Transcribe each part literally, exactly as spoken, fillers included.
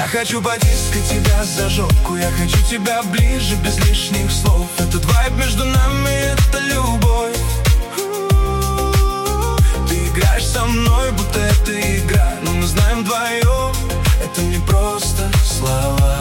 Я хочу потискать тебя за жопку, я хочу тебя ближе, без лишних слов. Этот вайб между нами, это любовь. Ты играешь со мной, будто это игра, но мы знаем вдвоем, это не просто слова.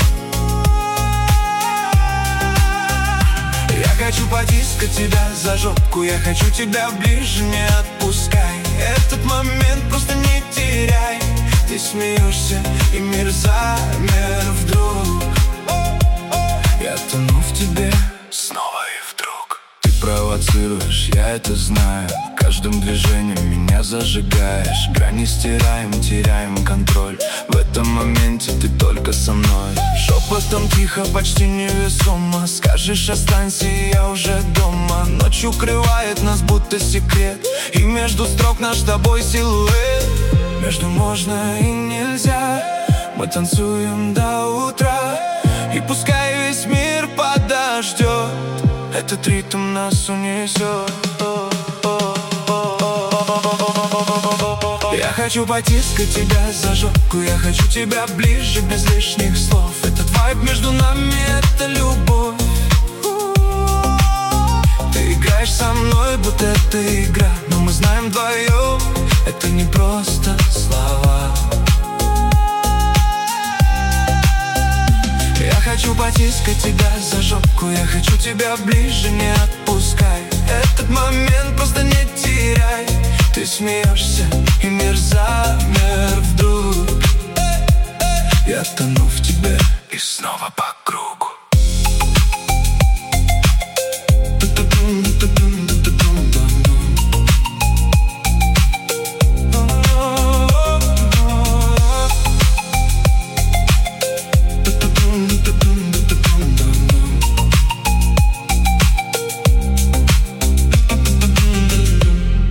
Я хочу потискать тебя за жопку, я хочу тебя ближе, не отпускай. Этот момент просто не теряй. Ты смеешься, и мир замер вдруг. Я тону в тебе снова и вдруг. Ты провоцируешь, я это знаю. Каждым движением меня зажигаешь. Грани стираем, теряем контроль. В этом моменте ты только со мной. Шепотом тихо, почти невесомо скажешь: останься, и я уже дома. Ночь укрывает нас, будто секрет, и между строк наш с тобой силуэт. Между можно и нельзя, мы танцуем до утра. И пускай весь мир подождет, этот ритм нас унесет. Я хочу потискать тебя за жопку, я хочу тебя ближе, без лишних слов. Этот вайб между нами, это любовь. Ты играешь со мной, будто это игра, но мы знаем вдвоем, это не просто слова. Я хочу потискать тебя за жопку, я хочу тебя ближе, не отпускай. Этот момент просто не теряй. Ты смеешься, и мир замер вдруг. Я тону в тебе, и снова по кругу.